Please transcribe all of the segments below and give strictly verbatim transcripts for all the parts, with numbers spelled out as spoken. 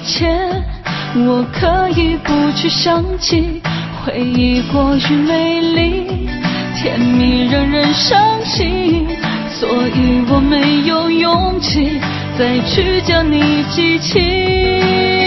切，我可以不去想起，回忆过于美丽，甜蜜让人伤心，所以我没有勇气再去将你记起。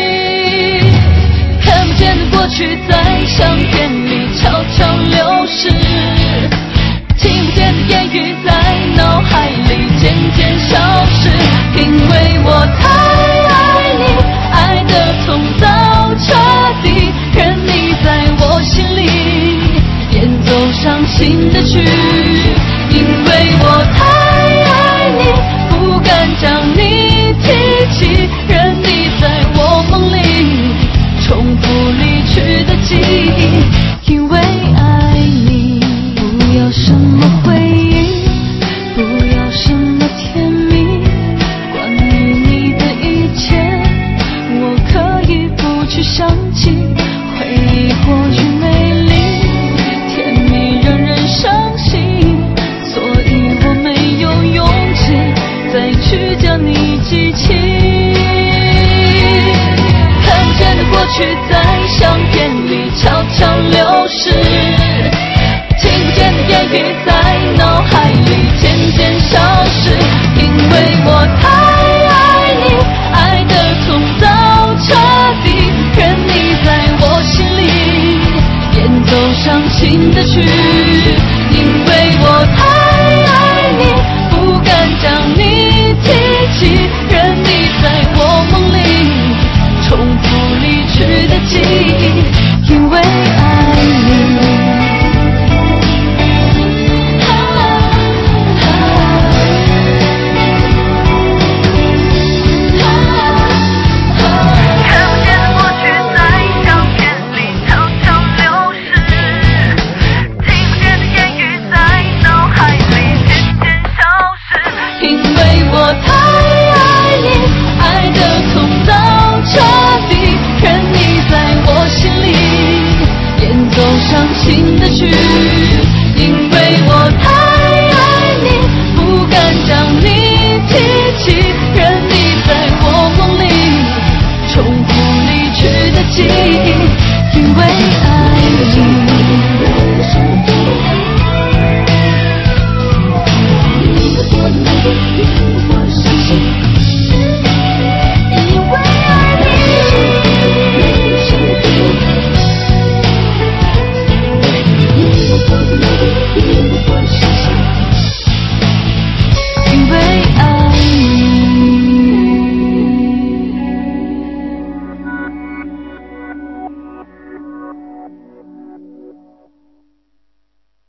看不见的过去在相片里悄悄流逝，听不见的言语在脑海里渐渐消失，因为我太爱你，爱得从早彻底，任你在我心里演奏伤心的曲，因为我太爱你，不敢将你提起，任你在我梦里重复离去的记忆，因为爱你。不要什么回忆，不要什么甜蜜，关于你的一切我可以不去想起，回忆过于美丽，甜蜜让人伤心，所以我没有勇气再去将你记起。看不见的过去在相片里悄悄流逝，听不见的言语在脑海里渐渐消失，因为我太爱你，爱得从早彻底，任你在我心里演奏伤心的曲，因为我太爱你，不敢将你提起，任你在我梦里重复离去的记忆，因为爱你。伤心的曲，因为我太爱你，不敢将你提起，任你在我梦里重复离去的记忆，因为